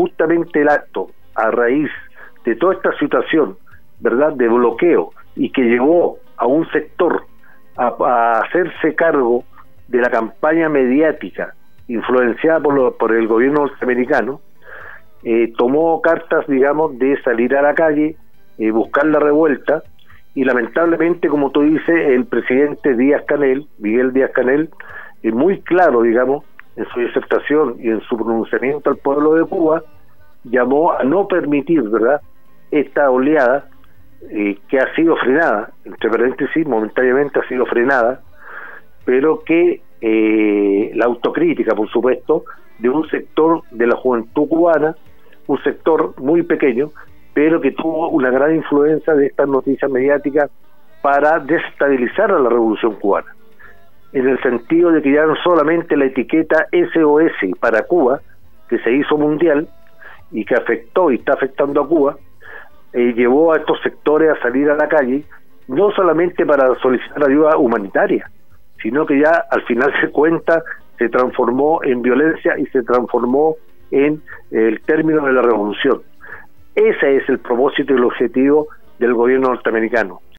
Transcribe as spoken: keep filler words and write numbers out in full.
justamente el acto a raíz de toda esta situación, ¿verdad?, de bloqueo, y que llevó a un sector a, a hacerse cargo de la campaña mediática influenciada por, lo, por el gobierno norteamericano, eh, tomó cartas, digamos, de salir a la calle, eh, buscar la revuelta, y lamentablemente, como tú dices, el presidente Díaz-Canel, Miguel Díaz-Canel, es muy claro, digamos, en su disertación y en su pronunciamiento al pueblo de Cuba, llamó a no permitir, ¿verdad?, esta oleada eh, que ha sido frenada, entre paréntesis, momentáneamente ha sido frenada, pero que eh, la autocrítica, por supuesto, de un sector de la juventud cubana, un sector muy pequeño, pero que tuvo una gran influencia de estas noticias mediáticas para desestabilizar a la revolución cubana, en el sentido de que ya no solamente la etiqueta S O S para Cuba, que se hizo mundial y que afectó y está afectando a Cuba, eh, llevó a estos sectores a salir a la calle, no solamente para solicitar ayuda humanitaria, sino que ya al final se cuenta, se transformó en violencia y se transformó en el término de la revolución. Ese es el propósito y el objetivo del gobierno norteamericano.